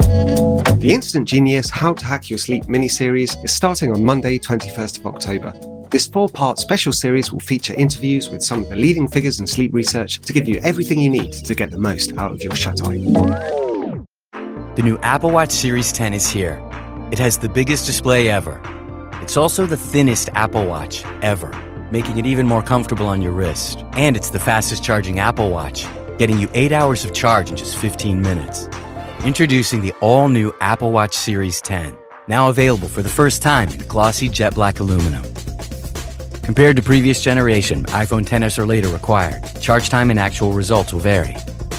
The Instant Genius How to Hack Your Sleep mini-series is starting on Monday, 21st of October. This 4-part special series will feature interviews with some of the leading figures in sleep research to give you everything you need to get the most out of your shut-eye. The new Apple Watch Series 10 is here. It has the biggest display ever. It's also the thinnest Apple Watch ever, making it even more comfortable on your wrist. And it's the fastest charging Apple Watch, getting you 8 hours of charge in just 15 minutes. Introducing the all-new Apple Watch Series 10, now available for the first time in glossy jet black aluminum. Compared to previous generation, iPhone XS or later required. Charge time and actual results will vary.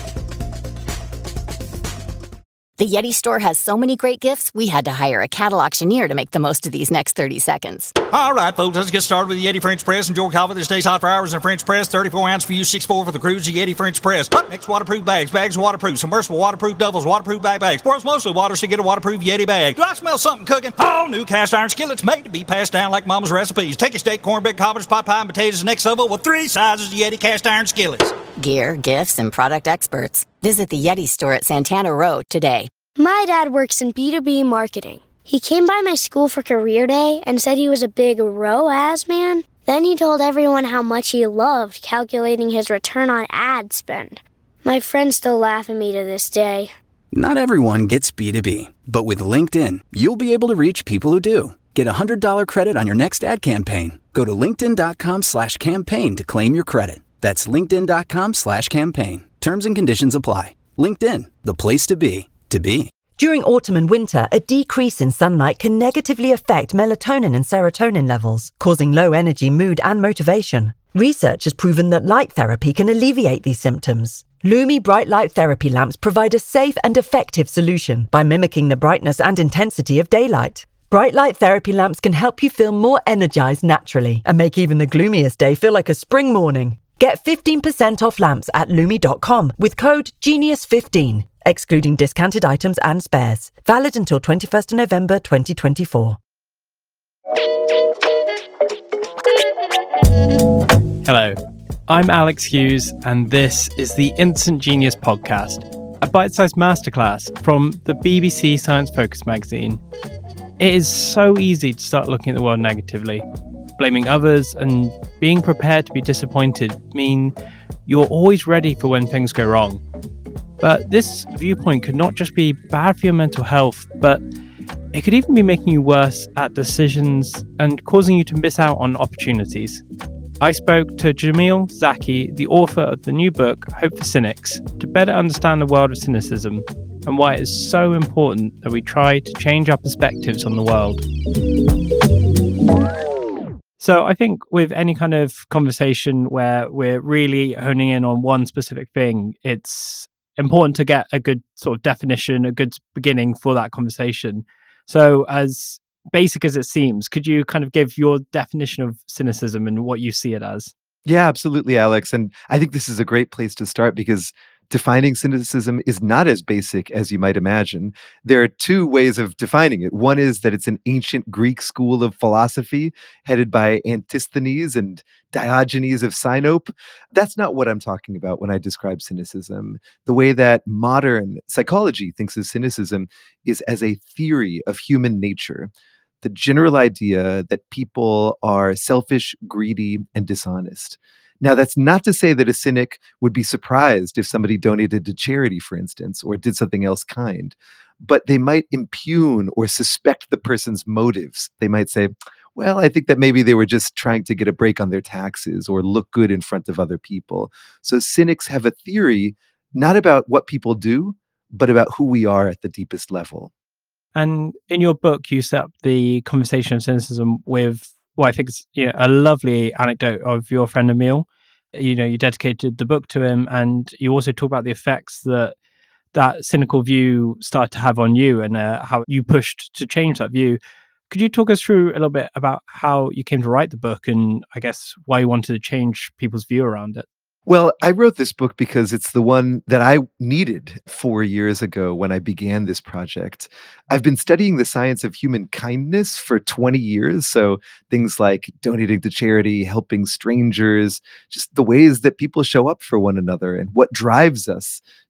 The Yeti store has so many great gifts, we had to hire a cattle auctioneer to make the most of these next 30 seconds. All right, folks, let's get started with the Yeti French Press. Enjoy coffee that stays hot for hours in a French press. 34 ounce for you, 6'4" for the cruise, the Yeti French Press. Up next, waterproof bags. Bags are waterproof. Submersible waterproof doubles, waterproof backpacks. For us mostly water, so get a waterproof Yeti bag. Do I smell something cooking? All new cast iron skillets made to be passed down like mama's recipes. Take your steak, cornbread, cobbers, pot pie, and potatoes next level with 3 sizes of Yeti cast iron skillets. Gear, gifts, and product experts. Visit the Yeti store at Santana Row today. My dad works in B2B marketing. He came by my school for career day and said he was a big ROAS man. Then he told everyone how much he loved calculating his return on ad spend. My friends still laugh at me to this day. Not everyone gets B2B, but with LinkedIn, you'll be able to reach people who do. Get a $100 credit on your next ad campaign. Go to linkedin.com/campaign to claim your credit. That's linkedin.com/campaign. Terms and conditions apply. LinkedIn, the place to be. During autumn and winter, a decrease in sunlight can negatively affect melatonin and serotonin levels, causing low energy, mood, and motivation. Research has proven that light therapy can alleviate these symptoms. Lumi bright light therapy lamps provide a safe and effective solution by mimicking the brightness and intensity of daylight. Bright light therapy lamps can help you feel more energized naturally and make even the gloomiest day feel like a spring morning. Get 15% off lamps at Lumi.com with code GENIUS15. Excluding discounted items and spares. Valid until 21st of November 2024. Hello, I'm Alex Hughes, and this is the Instant Genius Podcast, a bite-sized masterclass from the BBC Science Focus magazine. It is so easy to start looking at the world negatively. Blaming others and being prepared to be disappointed mean you're always ready for when things go wrong. But this viewpoint could not just be bad for your mental health, but it could even be making you worse at decisions and causing you to miss out on opportunities. I spoke to Jamil Zaki, the author of the new book, Hope for Cynics, to better understand the world of cynicism and why it is so important that we try to change our perspectives on the world. So I think with any kind of conversation where we're really honing in on one specific thing, it's important to get a good sort of definition, a good beginning for that conversation. So as basic as it seems, could you kind of give your definition of cynicism and what you see it as? Yeah, absolutely, Alex. And I think this is a great place to start because defining cynicism is not as basic as you might imagine. There are 2 ways of defining it. One is that it's an ancient Greek school of philosophy headed by Antisthenes and Diogenes of Sinope. That's not what I'm talking about when I describe cynicism. The way that modern psychology thinks of cynicism is as a theory of human nature. The general idea that people are selfish, greedy, and dishonest. Now, that's not to say that a cynic would be surprised if somebody donated to charity, for instance, or did something else kind, but they might impugn or suspect the person's motives. They might say, well, I think that maybe they were just trying to get a break on their taxes or look good in front of other people. So cynics have a theory, not about what people do, but about who we are at the deepest level. And in your book, you set up the conversation of cynicism with, well, I think it's a lovely anecdote of your friend Emil. You dedicated the book to him, and you also talk about the effects that cynical view started to have on you and how you pushed to change that view. Could you talk us through a little bit about how you came to write the book and I guess why you wanted to change people's view around it? Well, I wrote this book because it's the one that I needed 4 years ago when I began this project. I've been studying the science of human kindness for 20 years. So things like donating to charity, helping strangers, just the ways that people show up for one another and what drives us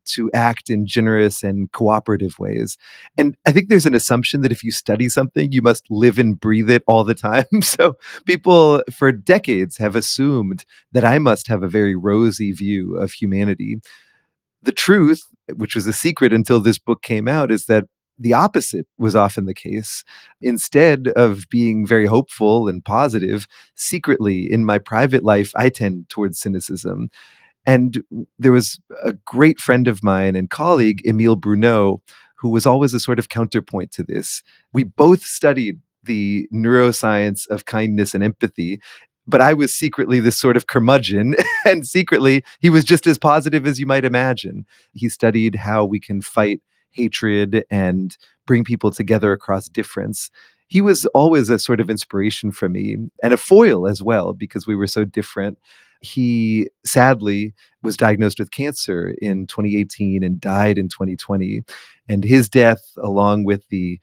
to act in generous and cooperative ways. And I think there's an assumption that if you study something, you must live and breathe it all the time. So people for decades have assumed that I must have a very rosy view of humanity. The truth, which was a secret until this book came out, is that the opposite was often the case. Instead of being very hopeful and positive, secretly in my private life, I tend towards cynicism. And there was a great friend of mine and colleague, Emile Bruneau, who was always a sort of counterpoint to this. We both studied the neuroscience of kindness and empathy, but I was secretly this sort of curmudgeon, and secretly he was just as positive as you might imagine. He studied how we can fight hatred and bring people together across difference. He was always a sort of inspiration for me and a foil as well, because we were so different. He sadly was diagnosed with cancer in 2018 and died in 2020. And his death, along with the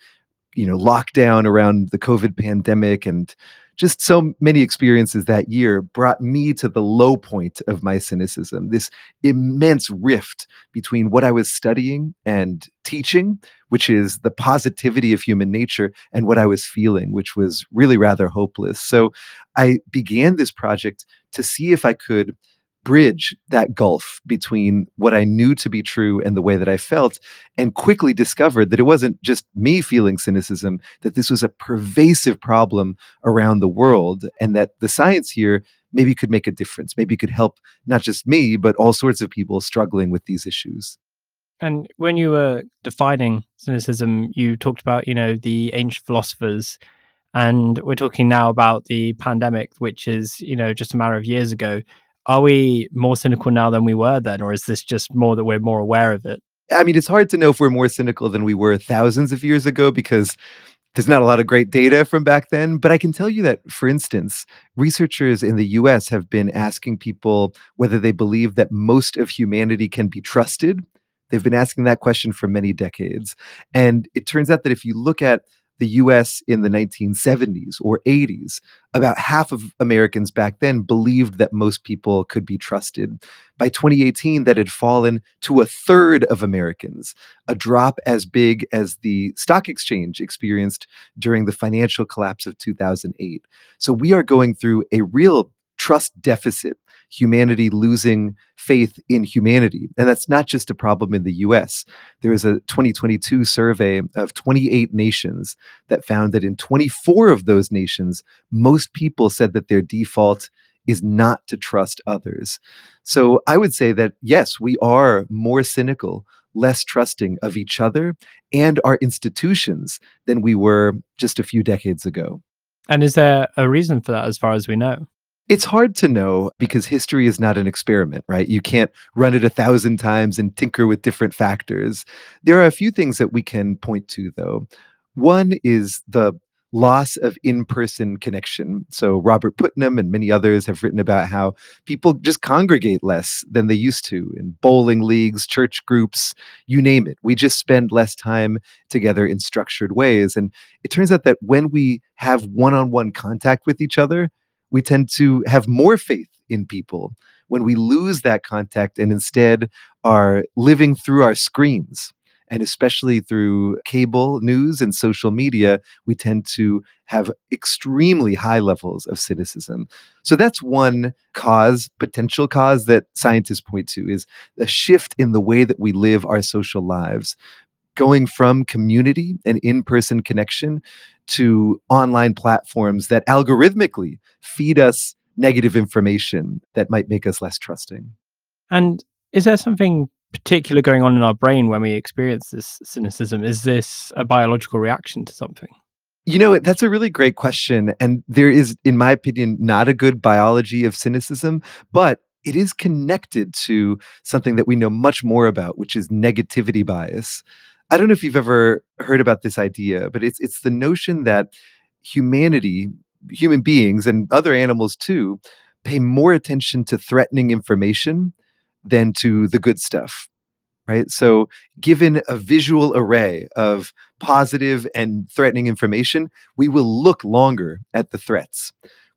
lockdown around the COVID pandemic and just so many experiences that year, brought me to the low point of my cynicism, this immense rift between what I was studying and teaching, which is the positivity of human nature, and what I was feeling, which was really rather hopeless. So I began this project to see if I could bridge that gulf between what I knew to be true and the way that I felt, and quickly discovered that it wasn't just me feeling cynicism, that this was a pervasive problem around the world, and that the science here maybe could make a difference, maybe could help not just me, but all sorts of people struggling with these issues. And when you were defining cynicism, you talked about, the ancient philosophers, and we're talking now about the pandemic, which is, just a matter of years ago. Are we more cynical now than we were then, or is this just more that we're more aware of it? I mean, it's hard to know if we're more cynical than we were thousands of years ago, because there's not a lot of great data from back then. But I can tell you that, for instance, researchers in the US have been asking people whether they believe that most of humanity can be trusted. They've been asking that question for many decades. And it turns out that if you look at the US in the 1970s or 80s, about half of Americans back then believed that most people could be trusted. By 2018, that had fallen to a third of Americans, a drop as big as the stock exchange experienced during the financial collapse of 2008. So we are going through a real trust deficit, humanity losing faith in humanity. And that's not just a problem in the US. There was a 2022 survey of 28 nations that found that in 24 of those nations, most people said that their default is not to trust others. So I would say that, yes, we are more cynical, less trusting of each other and our institutions than we were just a few decades ago. And is there a reason for that, as far as we know? It's hard to know, because history is not an experiment, right? You can't run it 1,000 times and tinker with different factors. There are a few things that we can point to, though. One is the loss of in-person connection. So Robert Putnam and many others have written about how people just congregate less than they used to in bowling leagues, church groups, you name it. We just spend less time together in structured ways. And it turns out that when we have one-on-one contact with each other, we tend to have more faith in people. When we lose that contact and instead are living through our screens, and especially through cable news and social media, we tend to have extremely high levels of cynicism. So that's one cause, potential cause, that scientists point to, is a shift in the way that we live our social lives, going from community and in-person connection to online platforms that algorithmically feed us negative information that might make us less trusting. And is there something particular going on in our brain when we experience this cynicism? Is this a biological reaction to something? That's a really great question. And there is, in my opinion, not a good biology of cynicism, but it is connected to something that we know much more about, which is negativity bias. I don't know if you've ever heard about this idea, but it's the notion that humanity, human beings and other animals too, pay more attention to threatening information than to the good stuff, right? So given a visual array of positive and threatening information, we will look longer at the threats.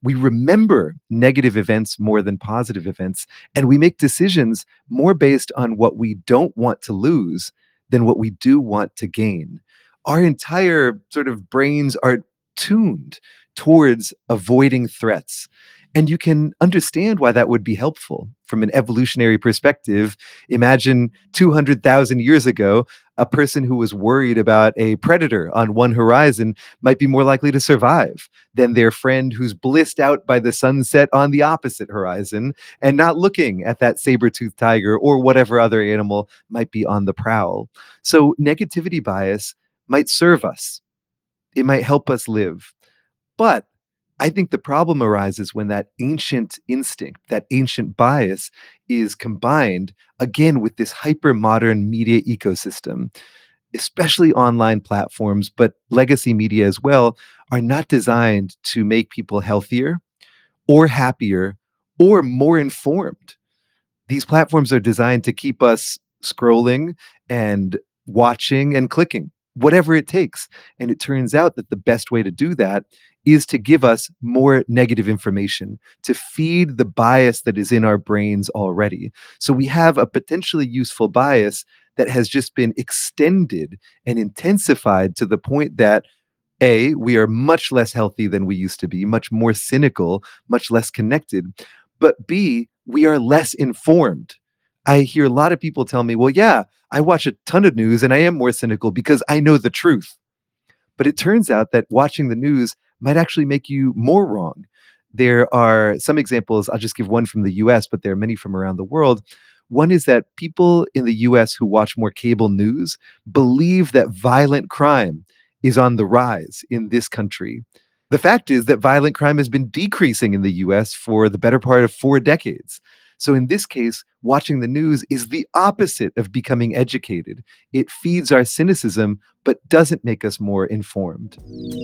We remember negative events more than positive events, and we make decisions more based on what we don't want to lose than what we do want to gain. Our entire sort of brains are tuned towards avoiding threats. And you can understand why that would be helpful from an evolutionary perspective. Imagine 200,000 years ago, a person who was worried about a predator on one horizon might be more likely to survive than their friend who's blissed out by the sunset on the opposite horizon and not looking at that saber-toothed tiger or whatever other animal might be on the prowl. So negativity bias might serve us. It might help us live. But I think the problem arises when that ancient instinct, that ancient bias is combined again with this hyper-modern media ecosystem, especially online platforms, but legacy media as well, are not designed to make people healthier or happier or more informed. These platforms are designed to keep us scrolling and watching and clicking, whatever it takes. And it turns out that the best way to do that is to give us more negative information, to feed the bias that is in our brains already. So we have a potentially useful bias that has just been extended and intensified to the point that A, we are much less healthy than we used to be, much more cynical, much less connected. But B, we are less informed. I hear a lot of people tell me, well, yeah, I watch a ton of news and I am more cynical because I know the truth. But it turns out that watching the news might actually make you more wrong. There are some examples, I'll just give one from the US, but there are many from around the world. One is that people in the US who watch more cable news believe that violent crime is on the rise in this country. The fact is that violent crime has been decreasing in the US for the better part of 4 decades. So in this case, watching the news is the opposite of becoming educated. It feeds our cynicism, but doesn't make us more informed.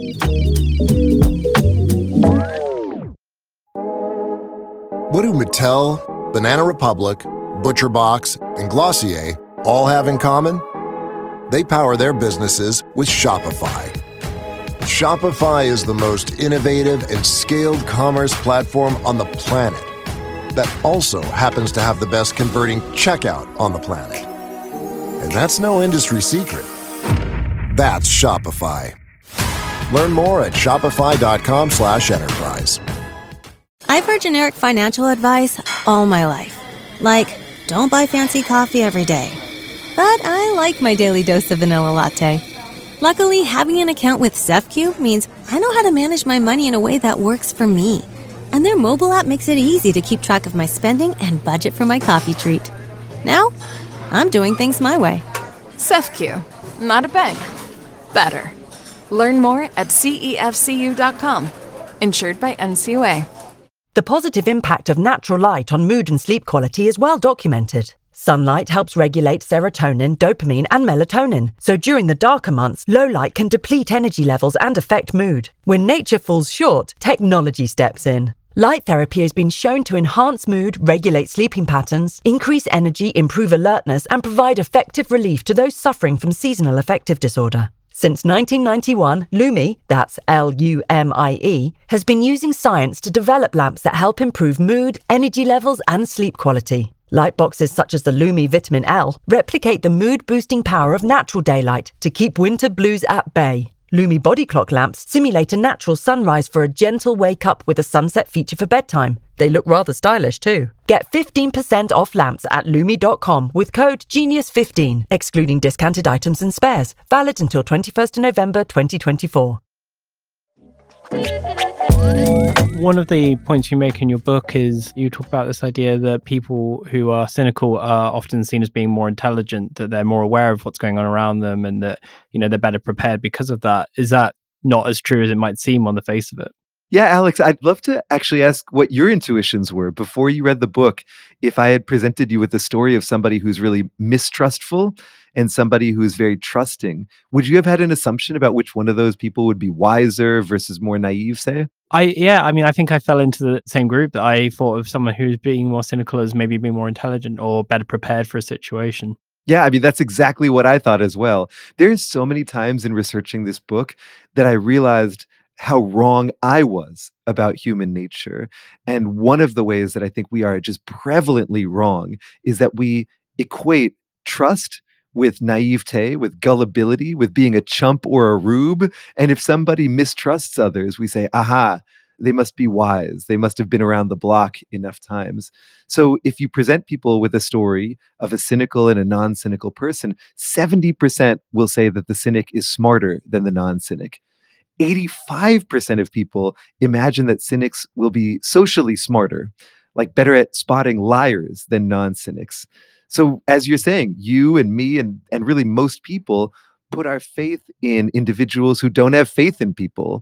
What do Mattel, Banana Republic, ButcherBox, and Glossier all have in common? They power their businesses with Shopify. Shopify is the most innovative and scaled commerce platform on the planet that also happens to have the best converting checkout on the planet. And that's no industry secret. That's Shopify. Learn more at shopify.com/enterprise. I've heard generic financial advice all my life. Like, don't buy fancy coffee every day. But I like my daily dose of vanilla latte. Luckily, having an account with SafeQ means I know how to manage my money in a way that works for me. And their mobile app makes it easy to keep track of my spending and budget for my coffee treat. Now, I'm doing things my way. SafeQ, not a bank. Better. Learn more at cefcu.com. Insured by NCUA. The positive impact of natural light on mood and sleep quality is well documented. Sunlight helps regulate serotonin, dopamine, and melatonin. So during the darker months, low light can deplete energy levels and affect mood. When nature falls short, technology steps in. Light therapy has been shown to enhance mood, regulate sleeping patterns, increase energy, improve alertness, and provide effective relief to those suffering from seasonal affective disorder. Since 1991, Lumie, that's Lumie, has been using science to develop lamps that help improve mood, energy levels, and sleep quality. Light boxes such as the Lumie Vitamin L replicate the mood-boosting power of natural daylight to keep winter blues at bay. Lumie body clock lamps simulate a natural sunrise for a gentle wake-up with a sunset feature for bedtime. They look rather stylish too. Get 15% off lamps at Lumie.com with code GENIUS15, excluding discounted items and spares. Valid until 21st November 2024. One of the points you make in your book is you talk about this idea that people who are cynical are often seen as being more intelligent, that they're more aware of what's going on around them, and that, you know, they're better prepared because of that. Is that not as true as it might seem on the face of it? Yeah, Alex, I'd love to actually ask what your intuitions were before you read the book. If I had presented you with the story of somebody who's really mistrustful and somebody who's very trusting, would you have had an assumption about which one of those people would be wiser versus more naive, say? I think I fell into the same group, that I thought of someone who's being more cynical as maybe being more intelligent or better prepared for a situation. Yeah, I mean, that's exactly what I thought as well. There's so many times in researching this book that I realized how wrong I was about human nature. And one of the ways that I think we are just prevalently wrong is that we equate trust with naivete, with gullibility, with being a chump or a rube. And if somebody mistrusts others, we say, aha, they must be wise. They must have been around the block enough times. So if you present people with a story of a cynical and a non cynical person, 70% will say that the cynic is smarter than the non cynic. 85% of people imagine that cynics will be socially smarter, like better at spotting liars than non cynics. So, as you're saying, you and me and really most people put our faith in individuals who don't have faith in people.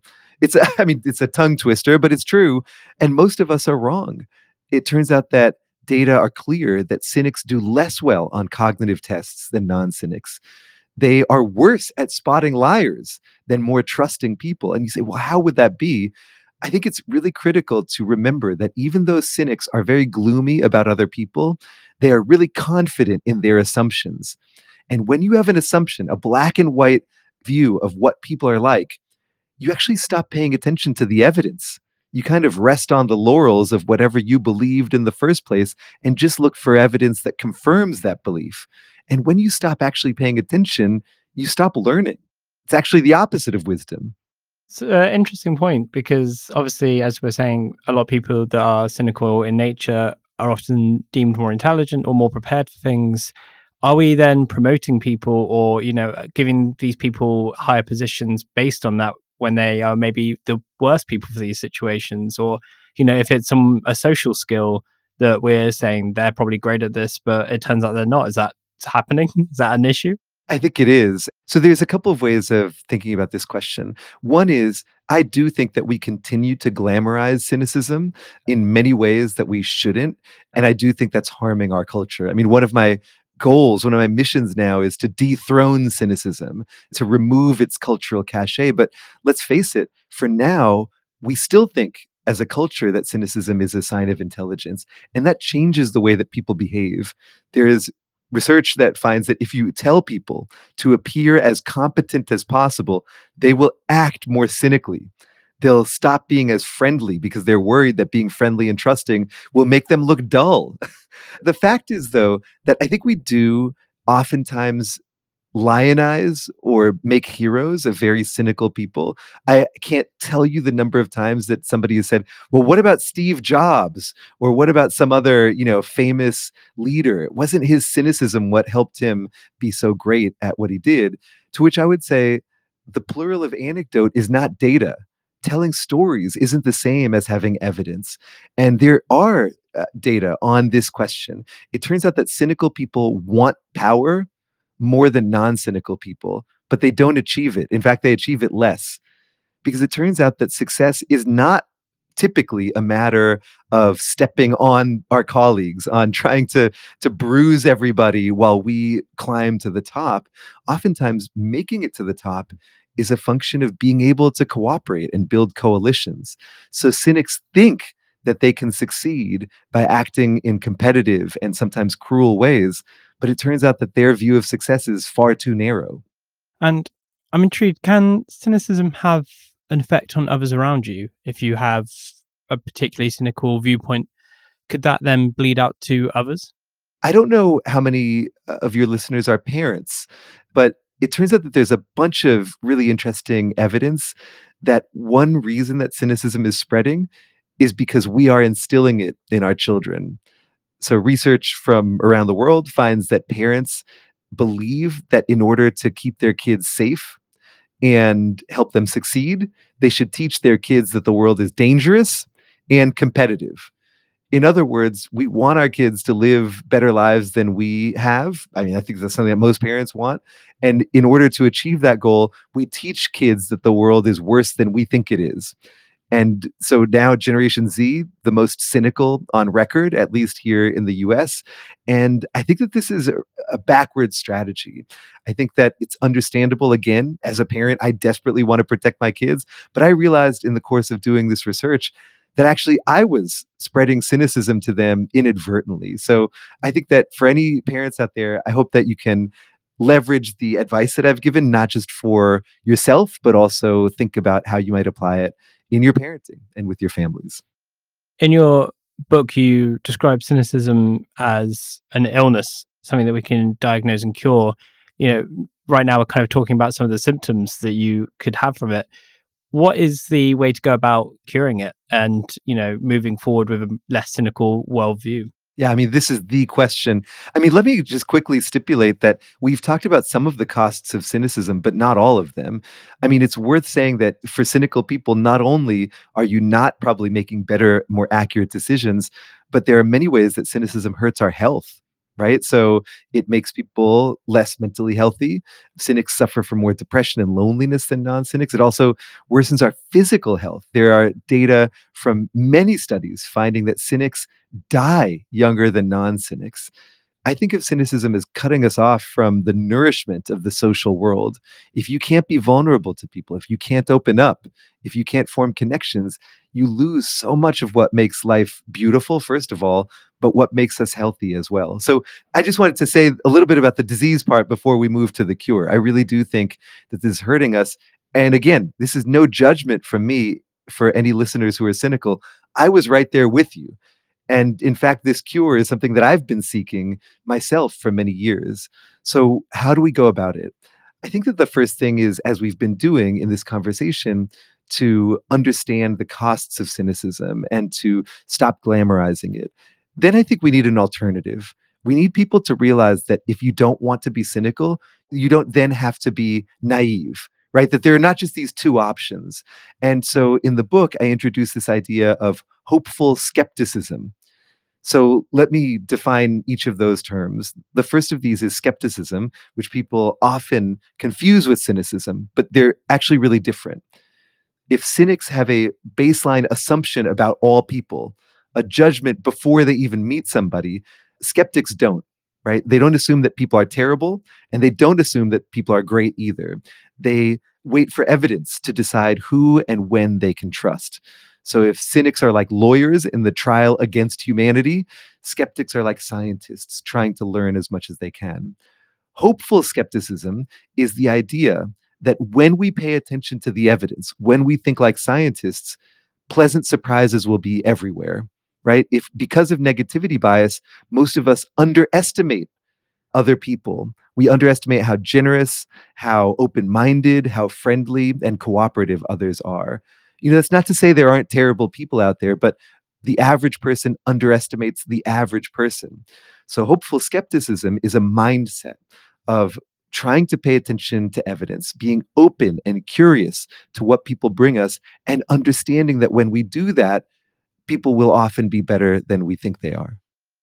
I mean, it's a tongue twister, but it's true. And most of us are wrong. It turns out that data are clear that cynics do less well on cognitive tests than non cynics. They are worse at spotting liars than more trusting people. And you say, well, how would that be? I think it's really critical to remember that even though cynics are very gloomy about other people, they are really confident in their assumptions. And when you have an assumption, a black and white view of what people are like, you actually stop paying attention to the evidence. You kind of rest on the laurels of whatever you believed in the first place and just look for evidence that confirms that belief. And when you stop actually paying attention, you stop learning. It's actually the opposite of wisdom. It's an interesting point because obviously, as we're saying, a lot of people that are cynical in nature are often deemed more intelligent or more prepared for things. Are we then promoting people or, giving these people higher positions based on that when they are maybe the worst people for these situations? Or, if it's a social skill that we're saying they're probably great at this, but it turns out they're not. Is that happening? Is that an issue? I think it is. So there's a couple of ways of thinking about this question. One is, I do think that we continue to glamorize cynicism in many ways that we shouldn't. And I do think that's harming our culture. I mean, one of my goals, one of my missions now is to dethrone cynicism, to remove its cultural cachet. But let's face it, for now, we still think as a culture that cynicism is a sign of intelligence. And that changes the way that people behave. There is research that finds that if you tell people to appear as competent as possible, they will act more cynically. They'll stop being as friendly because they're worried that being friendly and trusting will make them look dull. The fact is, though, that I think we do oftentimes lionize or make heroes of very cynical people. I can't tell you the number of times that somebody has said, well, what about Steve Jobs? Or what about some other, famous leader? Wasn't his cynicism what helped him be so great at what he did? To which I would say the plural of anecdote is not data. Telling stories isn't the same as having evidence. And there are data on this question. It turns out that cynical people want power more than non-cynical people, but they don't achieve it. In fact, they achieve it less because it turns out that success is not typically a matter of stepping on our colleagues, on trying to bruise everybody while we climb to the top. Oftentimes, making it to the top is a function of being able to cooperate and build coalitions. So cynics think that they can succeed by acting in competitive and sometimes cruel ways. But it turns out that their view of success is far too narrow. And I'm intrigued, can cynicism have an effect on others around you? If you have a particularly cynical viewpoint, could that then bleed out to others? I don't know how many of your listeners are parents, but it turns out that there's a bunch of really interesting evidence that one reason that cynicism is spreading is because we are instilling it in our children. So research from around the world finds that parents believe that in order to keep their kids safe and help them succeed, they should teach their kids that the world is dangerous and competitive. In other words, we want our kids to live better lives than we have. I mean, I think that's something that most parents want. And in order to achieve that goal, we teach kids that the world is worse than we think it is. And so now Generation Z, the most cynical on record, at least here in the US. And I think that this is a backward strategy. I think that it's understandable. Again, as a parent, I desperately want to protect my kids. But I realized in the course of doing this research that actually I was spreading cynicism to them inadvertently. So I think that for any parents out there, I hope that you can leverage the advice that I've given, not just for yourself, but also think about how you might apply it in your parenting and with your families. In your book, you describe cynicism as an illness, something that we can diagnose and cure. Right now we're kind of talking about some of the symptoms that you could have from it. What is the way to go about curing it and, moving forward with a less cynical worldview? Yeah, I mean, this is the question. I mean, let me just quickly stipulate that we've talked about some of the costs of cynicism, but not all of them. I mean, it's worth saying that for cynical people, not only are you not probably making better, more accurate decisions, but there are many ways that cynicism hurts our health, right? So it makes people less mentally healthy. Cynics suffer from more depression and loneliness than non-cynics. It also worsens our physical health. There are data from many studies finding that cynics die younger than non-cynics. I think of cynicism as cutting us off from the nourishment of the social world. If you can't be vulnerable to people, if you can't open up, if you can't form connections, you lose so much of what makes life beautiful, first of all, but what makes us healthy as well. So I just wanted to say a little bit about the disease part before we move to the cure. I really do think that this is hurting us. And again, this is no judgment from me for any listeners who are cynical. I was right there with you. And in fact, this cure is something that I've been seeking myself for many years. So how do we go about it? I think that the first thing is, as we've been doing in this conversation, to understand the costs of cynicism and to stop glamorizing it. Then I think we need an alternative. We need people to realize that if you don't want to be cynical, you don't then have to be naive, right? That there are not just these two options. And so in the book, I introduce this idea of hopeful skepticism. So let me define each of those terms. The first of these is skepticism, which people often confuse with cynicism, but they're actually really different. If cynics have a baseline assumption about all people, a judgment before they even meet somebody, skeptics don't, right? They don't assume that people are terrible, and they don't assume that people are great either. They wait for evidence to decide who and when they can trust. So if cynics are like lawyers in the trial against humanity, skeptics are like scientists trying to learn as much as they can. Hopeful skepticism is the idea that when we pay attention to the evidence, when we think like scientists, pleasant surprises will be everywhere, right? If because of negativity bias, most of us underestimate other people. We underestimate how generous, how open-minded, how friendly and cooperative others are. That's not to say there aren't terrible people out there, but the average person underestimates the average person. So hopeful skepticism is a mindset of trying to pay attention to evidence, being open and curious to what people bring us, and understanding that when we do that, people will often be better than we think they are.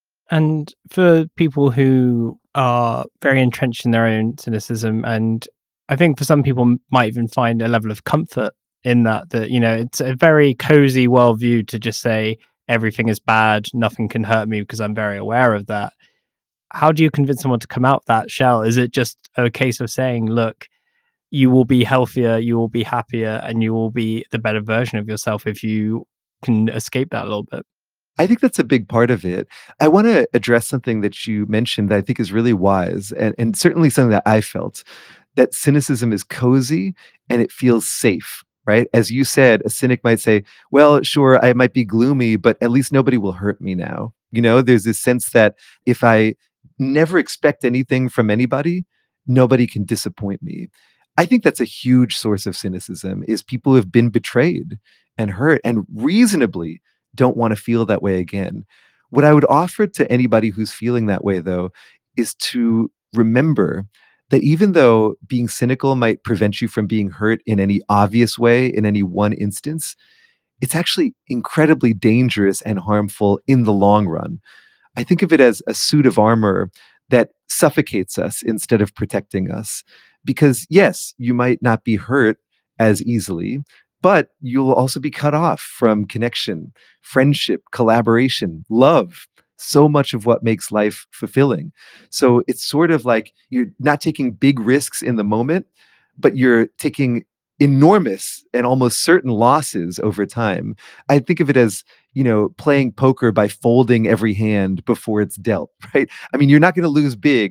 And for people who are very entrenched in their own cynicism, and I think for some people might even find a level of comfort in that, it's a very cozy worldview to just say everything is bad, nothing can hurt me because I'm very aware of that. How do you convince someone to come out that shell? Is it just a case of saying, look, you will be healthier, you will be happier, and you will be the better version of yourself if you can escape that a little bit? I think that's a big part of it. I want to address something that you mentioned that I think is really wise, and certainly something that I felt, that cynicism is cozy and it feels safe, right? As you said, a cynic might say, well, sure, I might be gloomy, but at least nobody will hurt me now. There's this sense that if I never expect anything from anybody, nobody can disappoint me. I think that's a huge source of cynicism, is people who have been betrayed and hurt and reasonably don't want to feel that way again. What I would offer to anybody who's feeling that way, though, is to remember that even though being cynical might prevent you from being hurt in any obvious way, in any one instance, it's actually incredibly dangerous and harmful in the long run. I think of it as a suit of armor that suffocates us instead of protecting us. Because yes, you might not be hurt as easily, but you'll also be cut off from connection, friendship, collaboration, love, so much of what makes life fulfilling. So it's sort of like you're not taking big risks in the moment, but you're taking enormous and almost certain losses over time. I think of it as, playing poker by folding every hand before it's dealt, right? I mean, you're not going to lose big,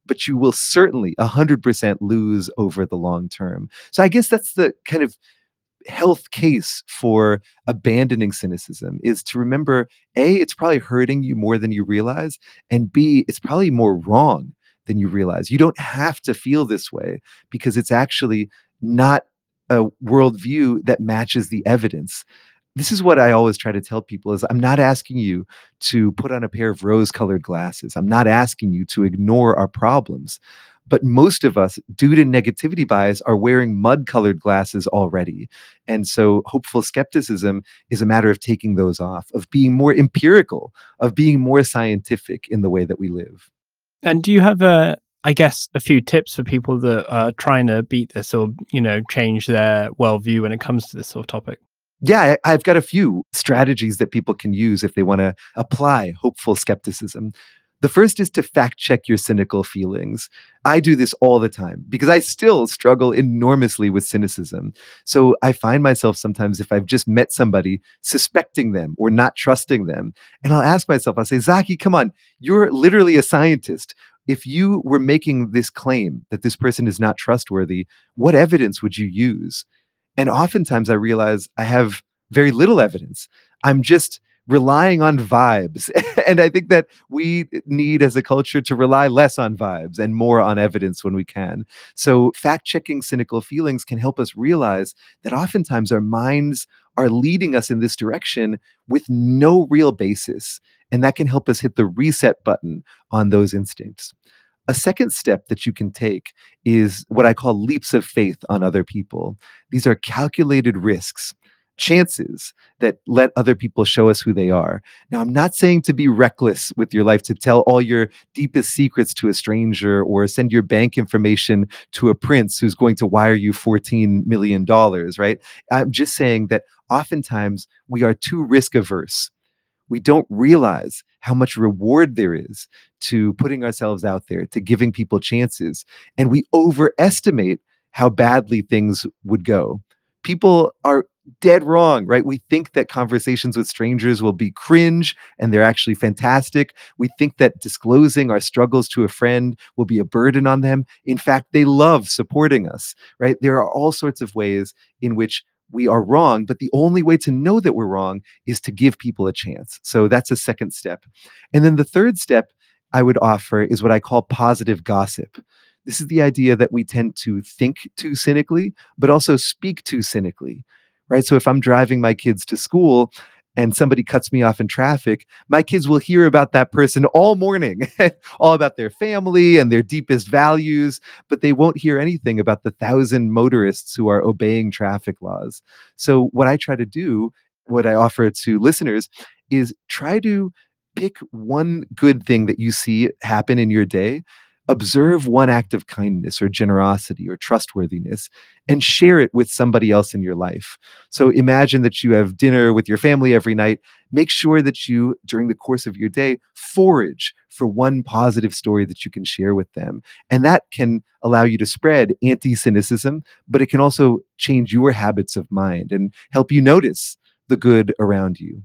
but you will certainly 100% lose over the long term. So I guess that's the kind of health case for abandoning cynicism, is to remember, A, it's probably hurting you more than you realize, and B, it's probably more wrong than you realize. You don't have to feel this way because it's actually not a worldview that matches the evidence. This is what I always try to tell people is I'm not asking you to put on a pair of rose-colored glasses. I'm not asking you to ignore our problems. But most of us, due to negativity bias, are wearing mud-colored glasses already. And so hopeful skepticism is a matter of taking those off, of being more empirical, of being more scientific in the way that we live. And do you have a few tips for people that are trying to beat this or, change their worldview when it comes to this sort of topic? Yeah, I've got a few strategies that people can use if they want to apply hopeful skepticism. The first is to fact check your cynical feelings. I do this all the time because I still struggle enormously with cynicism. So I find myself sometimes, if I've just met somebody, suspecting them or not trusting them. And I'll ask myself, I'll say, Zaki, come on, you're literally a scientist. If you were making this claim that this person is not trustworthy, what evidence would you use? And oftentimes I realize I have very little evidence. I'm just relying on vibes. And I think that we need as a culture to rely less on vibes and more on evidence when we can. So fact-checking cynical feelings can help us realize that oftentimes our minds are leading us in this direction with no real basis. And that can help us hit the reset button on those instincts. A second step that you can take is what I call leaps of faith on other people. These are calculated risks, chances that let other people show us who they are. Now, I'm not saying to be reckless with your life, to tell all your deepest secrets to a stranger or send your bank information to a prince who's going to wire you $14 million, right? I'm just saying that oftentimes we are too risk averse. We don't realize how much reward there is to putting ourselves out there, to giving people chances. And we overestimate how badly things would go. People are dead wrong, right? We think that conversations with strangers will be cringe and they're actually fantastic. We think that disclosing our struggles to a friend will be a burden on them. In fact, they love supporting us, right? There are all sorts of ways in which we are wrong, but the only way to know that we're wrong is to give people a chance. So that's a second step. And then the third step I would offer is what I call positive gossip. This is the idea that we tend to think too cynically, but also speak too cynically, right? So if I'm driving my kids to school and somebody cuts me off in traffic, my kids will hear about that person all morning, all about their family and their deepest values, but they won't hear anything about the 1,000 motorists who are obeying traffic laws. So what I try to do, what I offer to listeners, is try to pick one good thing that you see happen in your day, observe one act of kindness or generosity or trustworthiness, and share it with somebody else in your life. So imagine that you have dinner with your family every night. Make sure that you, during the course of your day, forage for one positive story that you can share with them. And that can allow you to spread anti-cynicism, but it can also change your habits of mind and help you notice the good around you.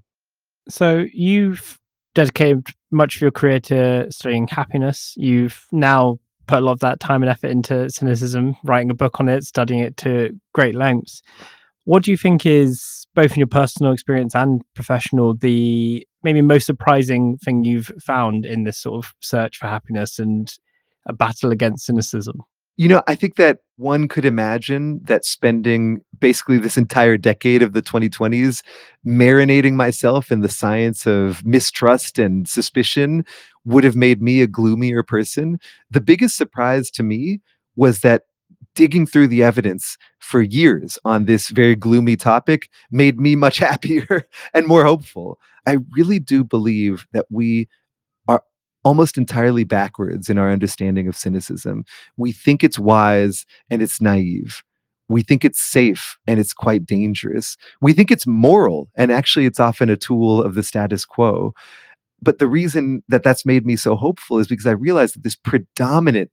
So you've dedicated much of your career to studying happiness. You've now put a lot of that time and effort into cynicism, writing a book on it, studying it to great lengths. What do you think is, both in your personal experience and professional, the maybe most surprising thing you've found in this sort of search for happiness and a battle against cynicism? I think that one could imagine that spending basically this entire decade of the 2020s marinating myself in the science of mistrust and suspicion would have made me a gloomier person. The biggest surprise to me was that digging through the evidence for years on this very gloomy topic made me much happier and more hopeful. I really do believe that we are almost entirely backwards in our understanding of cynicism. We think it's wise and it's naive. We think it's safe and it's quite dangerous. We think it's moral and actually it's often a tool of the status quo. But the reason that that's made me so hopeful is because I realized that this predominant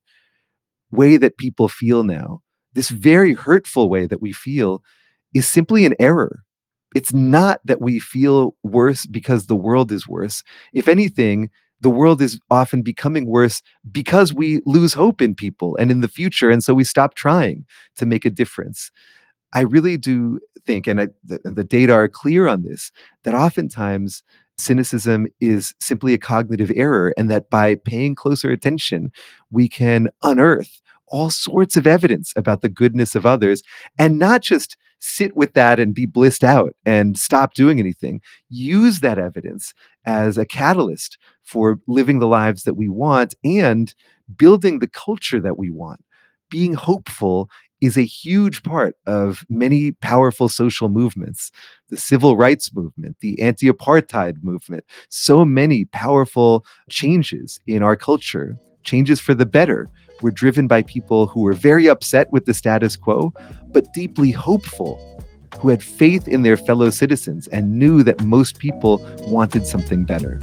way that people feel now, this very hurtful way that we feel, is simply an error. It's not that we feel worse because the world is worse. If anything, the world is often becoming worse because we lose hope in people and in the future. And so we stop trying to make a difference. I really do think, and the data are clear on this, that oftentimes cynicism is simply a cognitive error, and that by paying closer attention, we can unearth all sorts of evidence about the goodness of others, and not just sit with that and be blissed out and stop doing anything. Use that evidence as a catalyst for living the lives that we want and building the culture that we want. Being hopeful is a huge part of many powerful social movements, the civil rights movement, the anti-apartheid movement, so many powerful changes in our culture, changes for the better, were driven by people who were very upset with the status quo, but deeply hopeful, who had faith in their fellow citizens and knew that most people wanted something better.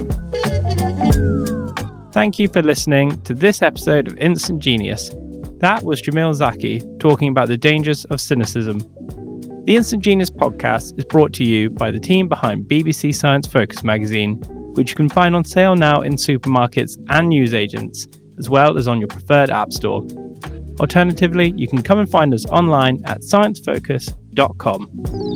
Thank you for listening to this episode of Instant Genius. That was Jamil Zaki talking about the dangers of cynicism. The Instant Genius podcast is brought to you by the team behind BBC Science Focus magazine, which you can find on sale now in supermarkets and newsagents, as well as on your preferred app store. Alternatively, you can come and find us online at sciencefocus.com.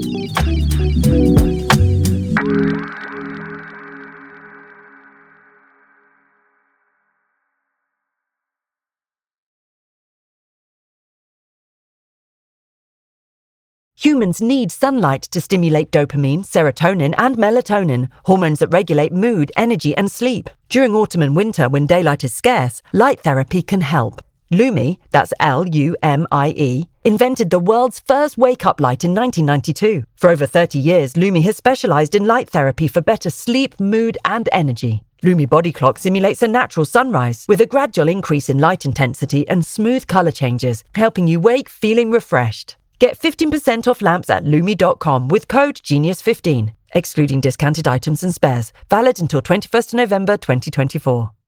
Humans need sunlight to stimulate dopamine, serotonin, and melatonin, hormones that regulate mood, energy, and sleep. During autumn and winter, when daylight is scarce, light therapy can help. Lumi, that's Lumie, invented the world's first wake-up light in 1992. For over 30 years, Lumi has specialized in light therapy for better sleep, mood, and energy. Lumi Body Clock simulates a natural sunrise with a gradual increase in light intensity and smooth color changes, helping you wake feeling refreshed. Get 15% off lamps at Lumi.com with code GENIUS15, excluding discounted items and spares, valid until 21st November 2024.